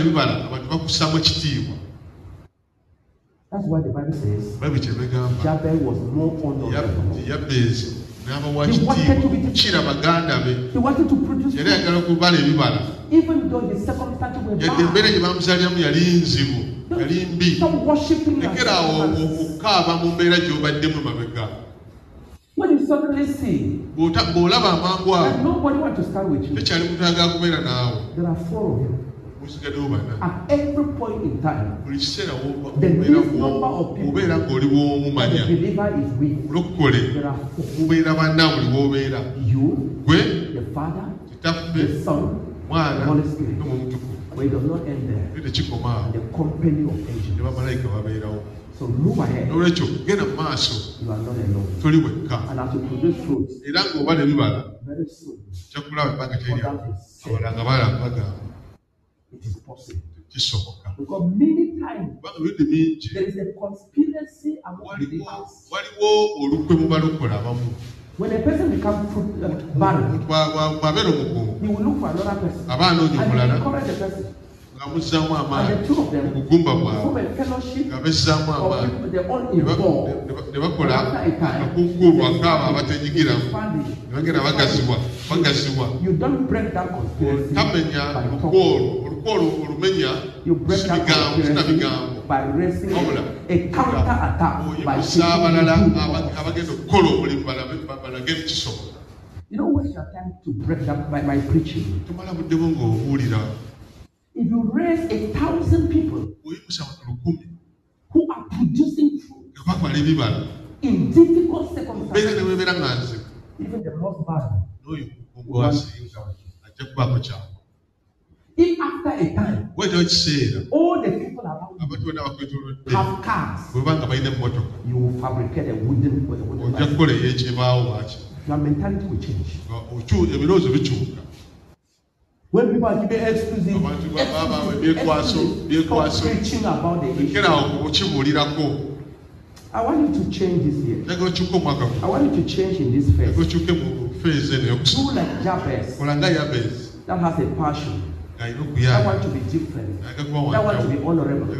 That's why the Bible says Jabez was more honorable. He wanted to produce fruit. Even though the circumstances were bad. Stop worshiping yourself. When you suddenly see that nobody wants to stand with you, there are 4 of you. At every point in time, the least number of people the believer is with. There are 4. You, the Father, the Son, and the Holy Spirit. But it does not end there. And the company of angels. So move ahead. You are not alone. And as you produce fruits, very soon, it is possible. Because many times there is a conspiracy among believers. When a person becomes barren, he will look for another person and he will encourage the person. And the two of them form a fellowship of people, they're all involved. After a time, you don't break that conspiracy by talking. You break that conspiracy by raising a counter-attack by you don't waste your time to break that by preaching. If you raise 1,000 people who are producing fruit in difficult circumstances, even the most barren, if after a time, all the people around you have cars, you will fabricate a wooden your mentality will change. When people are giving excuses, preaching about the issue. I want you to change this year. I want you to change in this phase. Do like Jabez, that has a passion. I want to be different. I want to be honorable.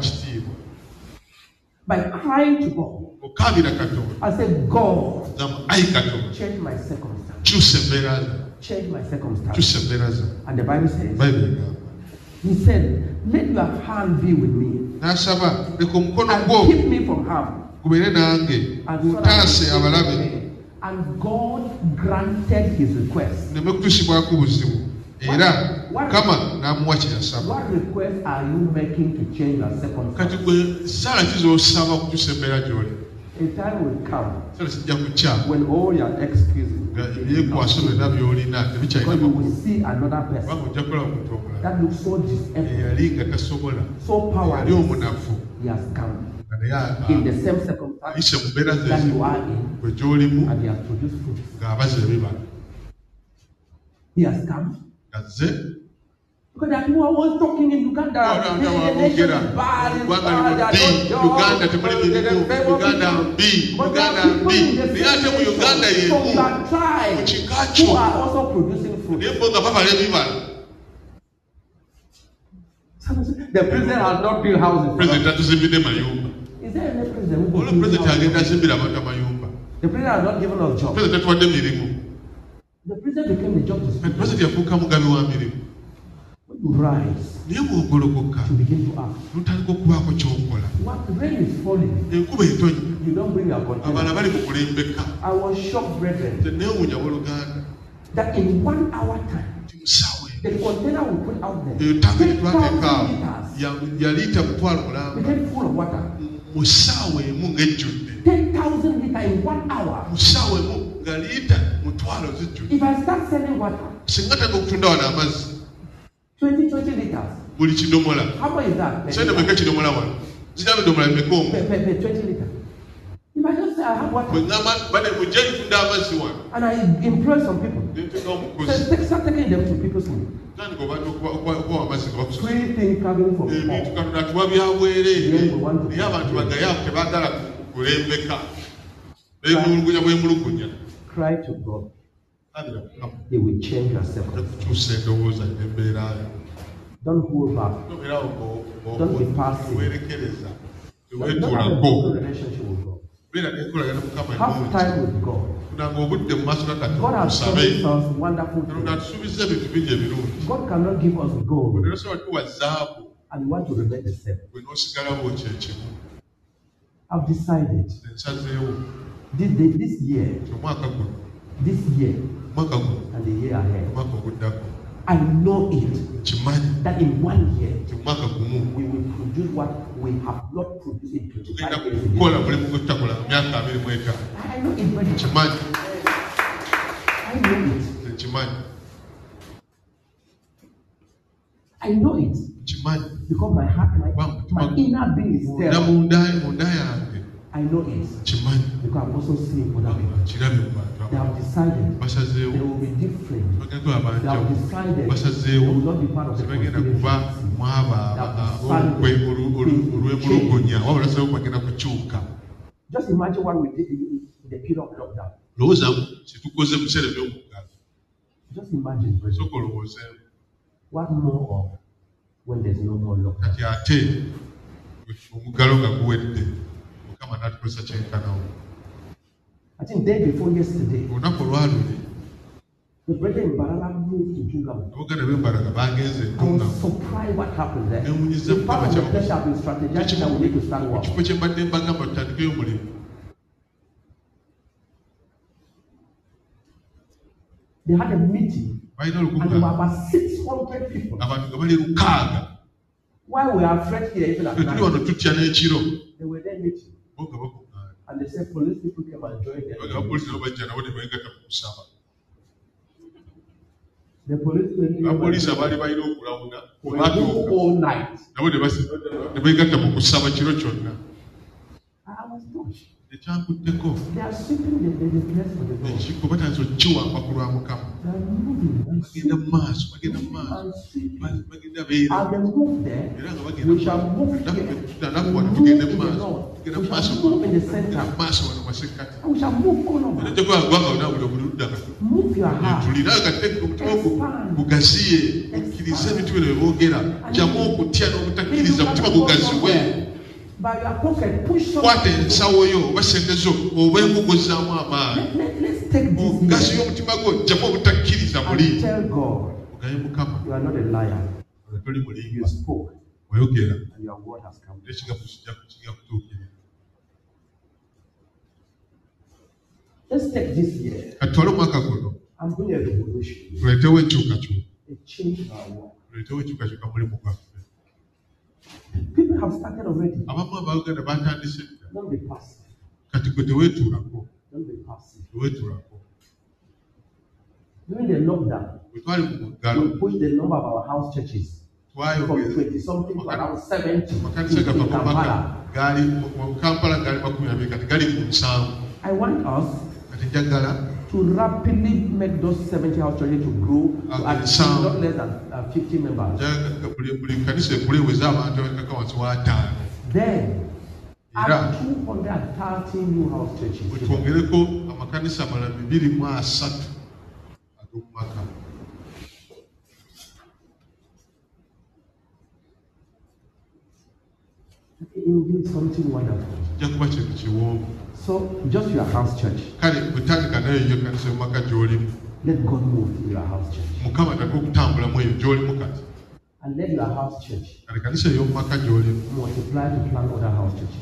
By crying to God, I said, God, change my circumstance. Change my circumstance. And the Bible says, he said, let your hand be with me and keep me from harm. And God granted his request. What request are you making to change your circumstance? A time will come when all your excuses because you will see another person that looks so disabled, so powerless. He has come in the same circumstance that you are in, and he has produced fruit. He has come. Because who I was talking in Uganda, who are also producing fruit. The president has not built houses. Is there any president who built houses? The president has not given us jobs. The president became the job to speak. You rise to begin to act. What rain is falling, you don't bring your container. I was shocked, brethren, that in 1 hour time, the container we put out there, 10,000 liters became full of water. 10,000 liters in 1 hour. If I start selling water, 20 liters. How much is that? 20 liters. If I just say I have water and I employ some people, start taking them to people's home. Three things coming from cry to God. He will change your circumstances. Don't hold back. Don't be passive. Don't have a good relationship with God. Have time with God. God has promised us wonderful things. God cannot give us gold and we want to remain the same. I've decided this year and the year ahead, I know it that in 1 year we will produce what we have not produced in 25 years. I know it very well. I know it. I know it because my My inner being is there. I know it. Because I've also seen other people. They have decided they will be different. They have decided they will not be part of the conspiracy. Just imagine what we did in the period of lockdown. Just imagine. What more of when there's no more lockdown? I think day before yesterday, the brother in Barala moved to Jungamu. I was surprised what happened there. The part of the pressure have been strategizing that we need to start work. They had a meeting and there were about 600 people. While we are afraid here, even at night, they were there meeting. And they said police people came and joined them. The police were all night. I was touched. They are sweeping the place for the Lord. They are moving and sweeping. As they move there, we shall move here. We move in the north. We shall move in the center. And we shall move all over. Move your heart. Expand. By your pocket, push something. Let's take this year and tell God, you are not a liar. You spoke, and your word has come. Let's take this year and bring a revolution. A change in our world. People have started already. Don't be passive. Don't be passive. During the lockdown, we pushed the number of our house churches from 20 something to around 70 in Kampala. I want us to rapidly make those 70 house churches to grow to at not less than 50 members. Then, add 230 new house churches. It will be something wonderful. So, just your house church. Let God move in your house church. And let your house church multiply to plant other house churches.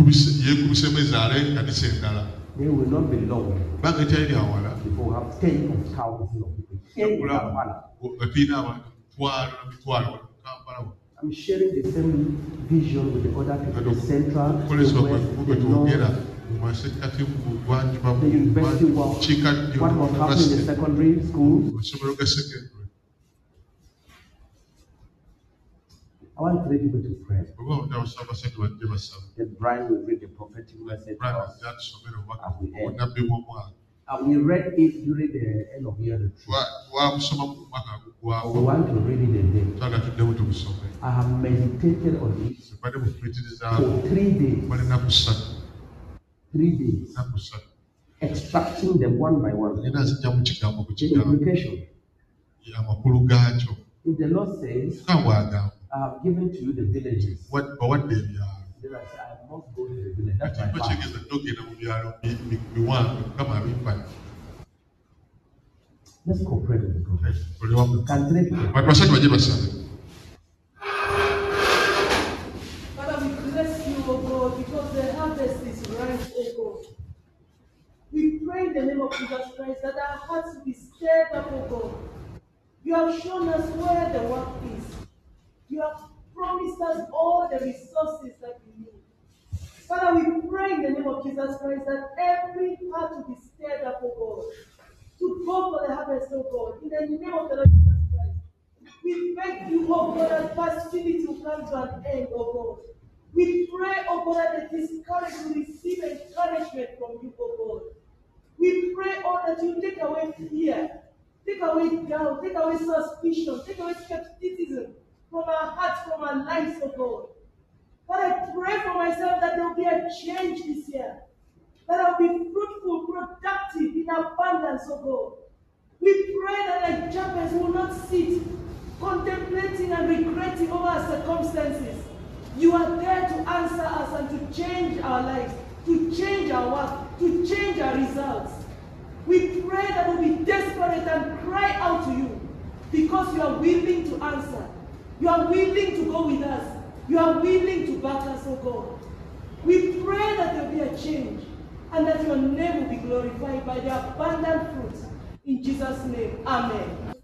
They will not be long before we have 10 of thousands of people here in Kampala. I'm sharing the same vision with the other people, the central, the west, the north, the university work, what was happening in the secondary schools. I want 3 people to pray. Then Brian will read the prophetic message to us as we end. We read it during the end of year. We want to read it again. I have meditated on it for 3 days. 3 days. Extracting them one by one. The implication. If the Lord says, I have given to you the villages. Then I say, I must go to the village. That's my part. Let's cooperate with the prophet. Can 3 people? Father, we bless you, O God, because the harvest is ripe, O God. We pray in the name of Jesus Christ that our hearts will be stirred up, O God. You have shown us where the work is. You have promised us all the resources that we need. Father, we pray in the name of Jesus Christ that every heart will be stirred up, O God, to go for the harvest, O God, in the name of the Lord Jesus Christ. We beg you, O God, that facility will come to an end, O God. We pray, oh God, that this courage will receive encouragement from you, oh God. We pray, oh, that you take away fear, take away doubt, take away suspicion, take away skepticism from our hearts, from our lives, oh God. But I pray for myself that there will be a change this year, that I'll be fruitful, productive, in abundance, oh God. We pray that like Jabez will not sit contemplating and regretting over our circumstances. You are there to answer us and to change our lives, to change our work, to change our results. We pray that we'll be desperate and cry out to you because you are willing to answer. You are willing to go with us. You are willing to back us, oh God. We pray that there will be a change and that your name will be glorified by the abundant fruits. In Jesus' name, amen.